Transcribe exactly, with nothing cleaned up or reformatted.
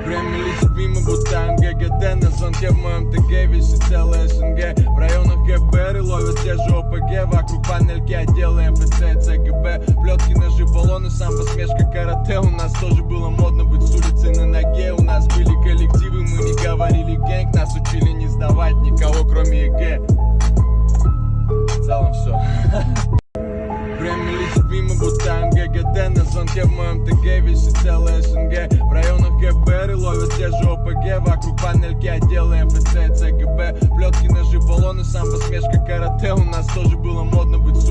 Время летит мимо, будто МГГД. На звонке в моем ТГ висит целая СНГ. В районах ГБР и ловят те же ОПГ. Вокруг панельки отделы МФЦ и ЦГБ. Плетки, ножи, баллоны, самбо, смешка, карате. У нас тоже было модно быть с улицы на ноге. У нас были коллективы, мы не говорили гэнг. Нас учили не сдавать никого, кроме ЕГЭ. В целом все. Время летит мимо, будто МГГД. На звонке в моем ТГ висит целая СНГ. В районах ГБР и ловят те же ОПГ. Вокруг панельки отделы МФЦ и ЦГБ. Плетки, ножи, баллоны, самбо, смешка, карате. У нас тоже было модно быть